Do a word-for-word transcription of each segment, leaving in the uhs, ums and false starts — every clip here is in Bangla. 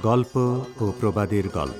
গল্প ও প্রবাদের গল্প।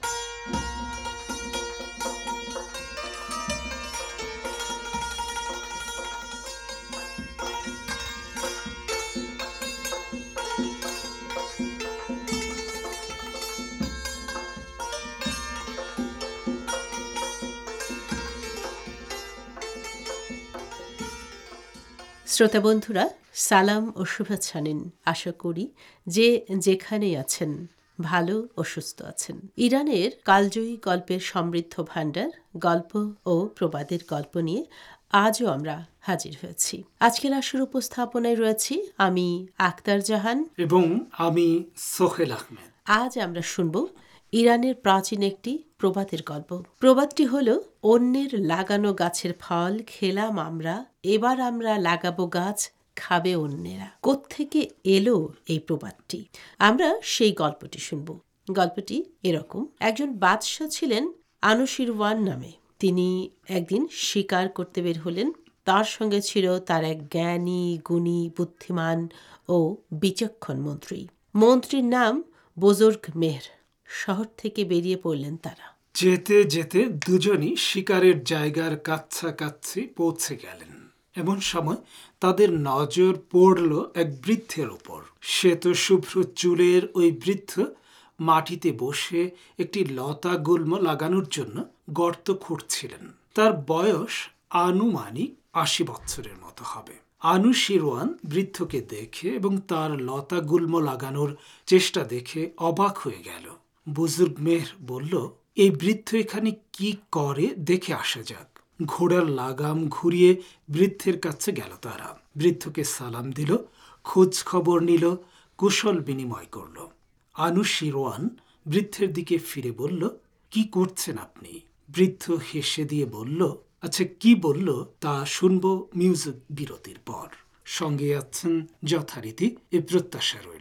শ্রোতা বন্ধুরা, সালাম ও শুভেচ্ছা নিন। আশা করি যে যেখানেই আছেন ভালো ও সুস্থ আছেন। ইরানের কালজয়ী গল্পের সমৃদ্ধ ভাণ্ডার গল্প ও প্রবাদের গল্প নিয়ে আজও আমরা হাজির হয়েছি। আজকের আসর উপস্থাপনায় রয়েছি আমি আক্তার জাহান এবং আমি সোহেল আহমেদ। আজ আমরা শুনব ইরানের প্রাচীন একটি প্রবাদের গল্প। প্রবাদটি হল, অন্যের লাগানো গাছের ফল খেলাম আমরা, এবার আমরা লাগাবো গাছ খাবে অন্যেরা। কোত্থেকে এলো এই প্রবাদটি? আমরা সেই গল্পটি শুনব। গল্পটি এরকম: একজন বাদশাহ ছিলেন আনুশিরওয়ান নামে। তিনি একদিন শিকার করতে বের হলেন। তার সঙ্গে ছিল তার এক জ্ঞানী, গুণী, বুদ্ধিমান ও বিচক্ষণ মন্ত্রী। মন্ত্রীর নাম বুজুর্গ মেহর। শহর থেকে বেরিয়ে পড়লেন তারা। যেতে যেতে দুজনই শিকারের জায়গার কাছাকাছি পৌঁছে গেলেন। এমন সময় তাদের নজর পড়ল এক বৃদ্ধের উপর। শ্বেত শুভ্র চুলের ওই বৃদ্ধ মাটিতে বসে একটি লতা গুল্ম লাগানোর জন্য গর্ত খুঁড়ছিলেন। তার বয়স আনুমানিক আশি বছরের মতো হবে। আনুশিরওয়ান বৃদ্ধকে দেখে এবং তার লতা গুল্ম লাগানোর চেষ্টা দেখে অবাক হয়ে গেল। বুজুর্গ মেহর বলল, এই বৃদ্ধ এখানে কি করে দেখে আসা যাক। ঘোড়ার লাগাম ঘুরিয়ে বৃদ্ধের কাছে গেল তারা। বৃদ্ধকে সালাম দিল, খোঁজ খবর নিল, কুশল বিনিময় করল। আনুশিরওয়ান বৃদ্ধের দিকে ফিরে বলল, কি করছেন আপনি? বৃদ্ধ হেসে দিয়ে বলল, আচ্ছা কি বলল তা শুনবো মিউজিক বিরতির পর। সঙ্গে আছেন যথারীতি এ প্রত্যাশা রইল।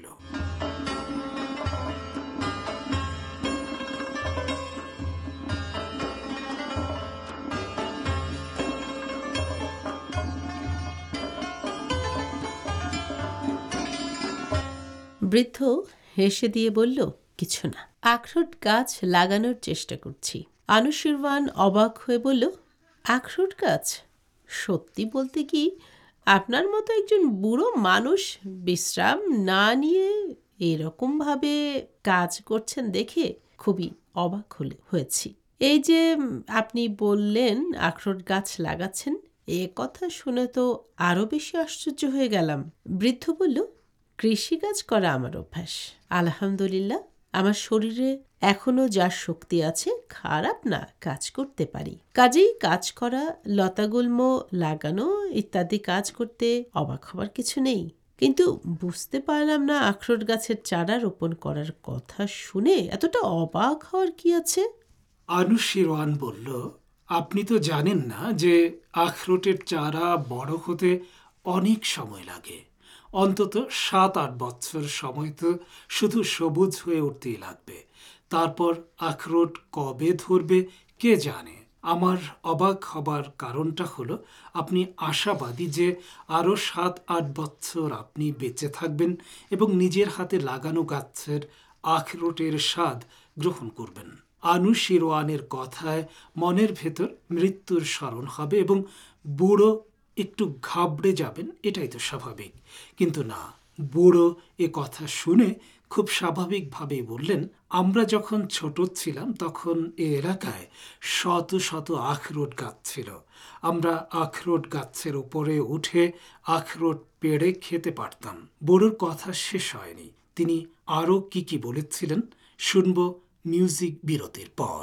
বৃদ্ধ হেসে দিয়ে বলল, কিছু না, আখরোট গাছ লাগানোর চেষ্টা করছি। আনুশিরওয়ান অবাক হয়ে বলল, আখরোট গাছ? সত্যি বলতে কি, আপনার মতো একজন বুড়ো মানুষ বিশ্রাম না নিয়ে এরকম ভাবে কাজ করছেন দেখে খুবই অবাক হলে হয়েছি। এই যে আপনি বললেন আখরোট গাছ লাগাচ্ছেন, এ কথা শুনে তো আরো বেশি আশ্চর্য হয়ে গেলাম। বৃদ্ধ বলল, কৃষিকাজ করা আমার অভ্যাস। আলহামদুলিল্লাহ, আমার শরীরে এখনো যা শক্তি আছে, খারাপ না, কাজ করতে পারি। কাজেই কাজ করা, লতাগুল্ম লাগানো ইত্যাদি কাজ করতে অবাক হবার কিছু নেই। কিন্তু বুঝতে পারলাম না, আখরোট গাছের চারা রোপণ করার কথা শুনে এতটা অবাক হওয়ার কি আছে? আনুশিরওয়ান বলল, আপনি তো জানেন না যে আখরোটের চারা বড় হতে অনেক সময় লাগে। অন্তত সাত আট বছর সময় তো শুধু সবুজ হয়ে উঠতেই লাগবে। তারপর আখরোট কবে ধরবে কে জানে। আমার অবাক হবার কারণটা হলো, আপনি আশাবাদী যে আরও সাত আট বছর আপনি বেঁচে থাকবেন এবং নিজের হাতে লাগানো গাছের আখরোটের স্বাদ গ্রহণ করবেন। আনুশিরওয়ানের কথায় মনের ভেতর মৃত্যুর স্মরণ হবে এবং বুড়ো একটু ঘাবড়ে যাবেন, এটাই তো স্বাভাবিক। কিন্তু না, বুড়ো এ কথা শুনে খুব স্বাভাবিকভাবেই বললেন, আমরা যখন ছোট ছিলাম তখন এ এলাকায় শত শত আখরোট গাছ ছিল। আমরা আখরোট গাছের উপরে উঠে আখরোট পেড়ে খেতে পারতাম। বুড়োর কথা শেষ হয়নি। তিনি আরও কি কি বলেছিলেন শুনব মিউজিক বিরতির পর।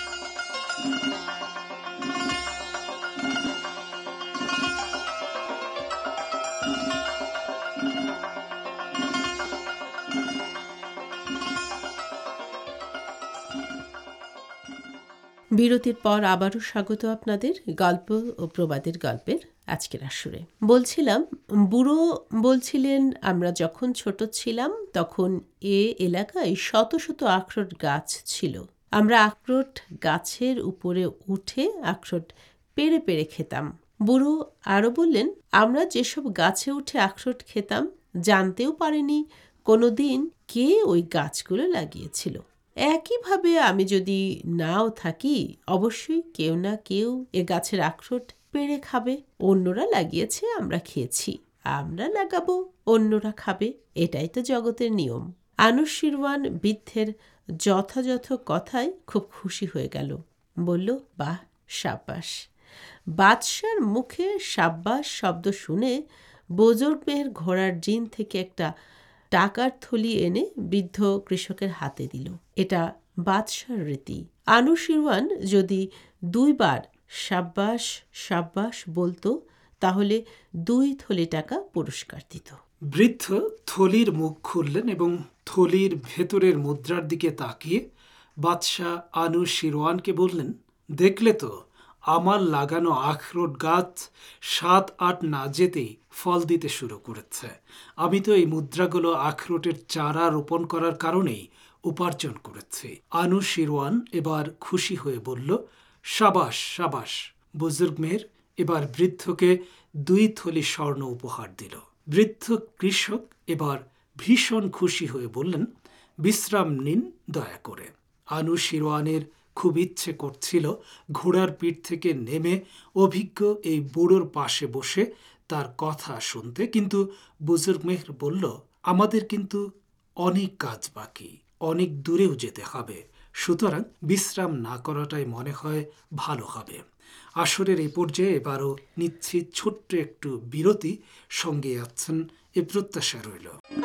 বিরতির পর আবারও স্বাগত আপনাদের গল্প ও প্রবাদের গল্পের আজকের আসরে। বলছিলাম, বুড়ো বলছিলেন, আমরা যখন ছোট ছিলাম তখন এ এলাকায় শত শত আখরোট গাছ ছিল। আমরা আখরোট গাছের উপরে উঠে আখরোট পেড়ে পেড়ে খেতাম। বুড়ো আরও বললেন, আমরা যেসব গাছে উঠে আখরোট খেতাম জানতেও পারিনি কোনোদিন কে ওই গাছগুলো লাগিয়েছিল। একইভাবে আমি যদি নাও থাকি, অবশ্যই কেউ না কেউ এ গাছের আখরোট পেড়ে খাবে। অন্যরা লাগিয়েছে, আমরা খেয়েছি, আমরা লাগাবো, অন্যরা খাবে। এটাই তো জগতের নিয়ম। আনুশিরওয়ান বৃদ্ধের যথাযথ কথায় খুব খুশি হয়ে গেল। বলল, বাহ, সাব্বাস। বাদশার মুখে সাব্বাস শব্দ শুনে বুজুর্গ মেহের ঘোড়ার জিন থেকে একটা টাকার থলি এনে বৃদ্ধ কৃষকের হাতে দিল। এটা বাদশার রীতি। আনুশিরওয়ান যদি দুইবার সাব্বাস সাব্বাস বলতো, তাহলে দুই থলি টাকা পুরস্কার দিত। বৃদ্ধ থলির মুখ খুললেন এবং থলির ভেতরের মুদ্রার দিকে তাকিয়ে বাদশাহ আনুশিরওয়ানকে বললেন, দেখলে তো, আমার লাগানো আখরোট গাছ সাত আট না যেতেই ফল দিতে শুরু করেছে। আমি তো এই মুদ্রাগুলো আখরোটের চারা রোপণ করার কারণেই উপার্জন করেছি। আনুশিরওয়ান এবার খুশি হয়ে বলল, সাবাস সাবাস। বুজুর্গ মেহের এবার বৃদ্ধকে দুই থলি স্বর্ণ উপহার দিল। বৃদ্ধ কৃষক এবার ভীষণ খুশি হয়ে বললেন, বিশ্রাম নিন দয়া করে। আনুশিরওয়ানের খুব ইচ্ছে করছিল ঘোড়ার পিঠ থেকে নেমে অভিজ্ঞ এই বুড়োর পাশে বসে তার কথা শুনতে, কিন্তু বুজুর্গ মেহের বলল, আমাদের কিন্তু অনেক কাজ বাকি, অনেক দূরেও যেতে হবে, সুতরাং বিশ্রাম না করাটাই মনে হয় ভালো হবে। আসরের এই পর্যায়ে এবারও নিচ্ছি ছোট্ট একটু বিরতি, সঙ্গে আছেন এ প্রত্যাশা রইল।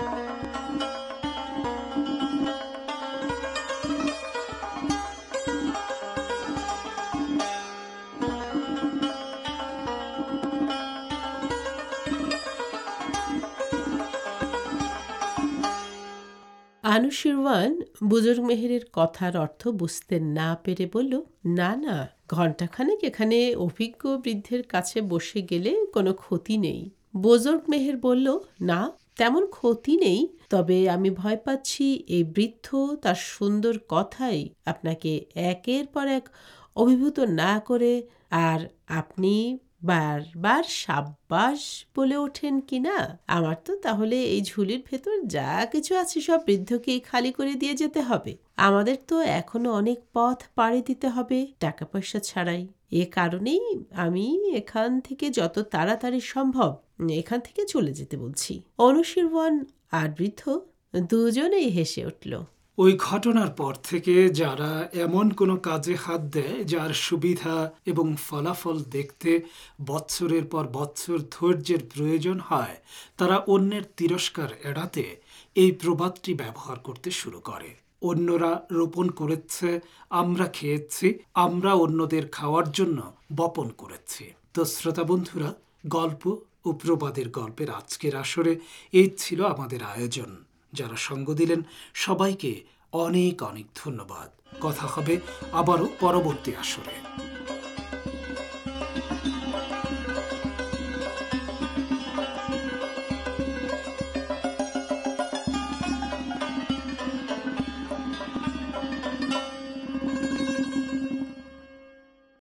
আনুশিরওয়ান বুজুর্গ মেহেরের কথার অর্থ বুঝতে না পেরে বলল, না না, ঘণ্টাখানেক এখানে অভিজ্ঞ বৃদ্ধের কাছে বসে গেলে কোনো ক্ষতি নেই। বুজুর্গ মেহের বলল, না, তেমন ক্ষতি নেই, তবে আমি ভয় পাচ্ছি এই বৃদ্ধ তার সুন্দর কথাই আপনাকে একের পর এক অভিভূত না করে, আর আপনি বারবার সাব্বাস বলে ওঠেন কি না। আমার তো তাহলে এই ঝুলির ভেতর যা কিছু আছে সব বৃদ্ধকেই খালি করে দিয়ে যেতে হবে। আমাদের তো এখনো অনেক পথ পাড়ি দিতে হবে টাকা পয়সা ছাড়াই। এ কারণেই আমি এখান থেকে যত তাড়াতাড়ি সম্ভব এখান থেকে চলে যেতে বলছি। আনুশিরওয়ান আর বৃদ্ধ দুজনেই হেসে উঠল। ওই ঘটনার পর থেকে যারা এমন কোনো কাজে হাত দেয় যার সুবিধা এবং ফলাফল দেখতে বৎসরের পর বৎসর ধৈর্যের প্রয়োজন হয়, তারা অন্যের তিরস্কার এড়াতে এই প্রবাদটি ব্যবহার করতে শুরু করে। অন্যরা রোপণ করেছে, আমরা খেয়েছি, আমরা অন্যদের খাওয়ার জন্য বপন করেছি। তো শ্রোতা বন্ধুরা, গল্প ও প্রবাদের গল্পের আজকের আসরে এই ছিল আমাদের আয়োজন। যারা সঙ্গ দিলেন সবাইকে অনেক অনেক ধন্যবাদ। কথা হবে আবারও পরবর্তী আসরে।